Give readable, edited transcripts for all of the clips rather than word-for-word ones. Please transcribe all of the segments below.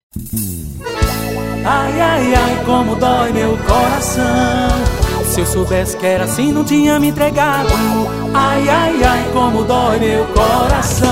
Ai, ai, ai, como dói meu coração. Se eu soubesse que era assim, não tinha me entregado. Ai, ai, ai, como dói meu coração.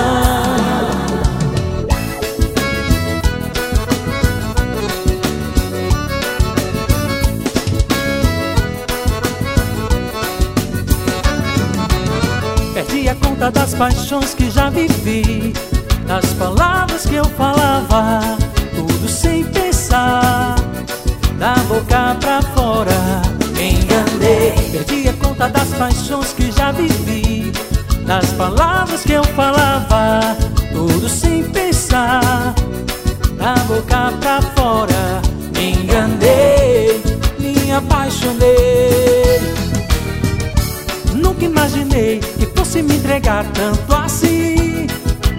Perdi a conta das paixões que já vivi, das palavras que eu falava, tudo sem pensar, da boca pra fora me enganei. Perdi a conta das paixões que já vivi, das palavras que eu falava, tudo sem pensar, da boca pra fora me enganei, me apaixonei. Nunca imaginei que fosse me entregar tanto assim.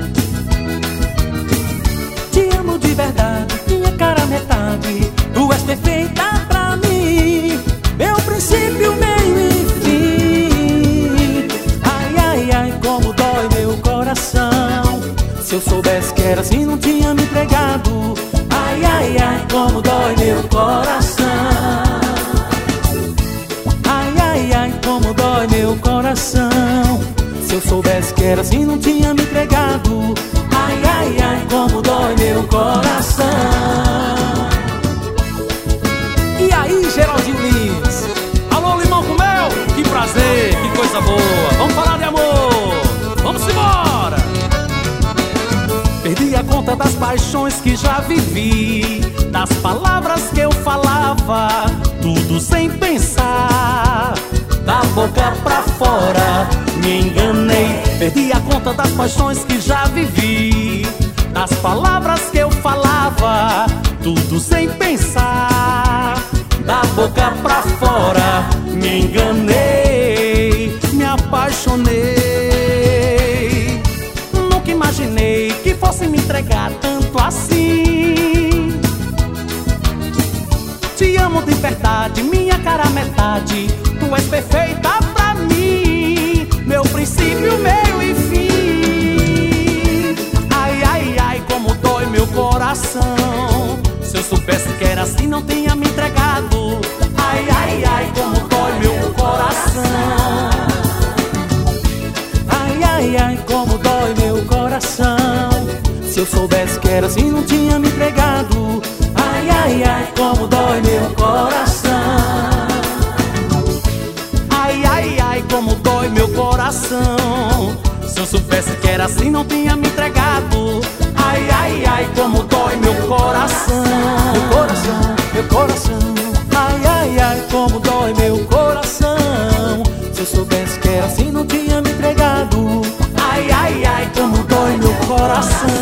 Te amo de verdade, minha cara metade, tu és perfeita pra mim, meu princípio, meio e fim. Ai, ai, ai, como dói meu coração. Se eu soubesse que era assim, não tinha me entregado. Ai, ai, ai, como dói meu coração. Ai, ai, ai, como dói meu coração. Se eu soubesse que era assim, não tinha me entregado. Ai, ai, ai, como dói meu coração. E aí, Geraldinho Lins? Alô, limão com mel? Que prazer, que coisa boa. Vamos falar de amor, vamos embora. Perdi a conta das paixões que já vivi, das palavras que eu falava, tudo sem pensar, da boca pra fora me enganei. Perdi a conta das paixões que já vivi, das palavras que eu falava, tudo sem pensar, da boca pra fora me enganei, me apaixonei. Nunca imaginei que fosse me entregar tanto assim. Te amo de verdade, minha cara metade, tu és perfeita pra mim, meu princípio, meio e fim. Ai, ai, ai, como dói meu coração. Se eu soubesse que era assim, não tinha me entregado. Ai, ai, ai, como dói meu coração. Ai, ai, ai, como dói meu coração. Se eu soubesse que era assim, não tinha me entregado. Ai, ai, ai, como dói meu coração. Ai, ai, ai, como dói meu coração. Se eu soubesse que era assim, não tinha me entregado. Ai, ai, ai, como dói meu coração. Meu coração, meu coração. Ai, ai, ai, como dói meu coração. Se eu soubesse que era assim, não tinha me entregado. Ai, ai, ai, como dói meu coração.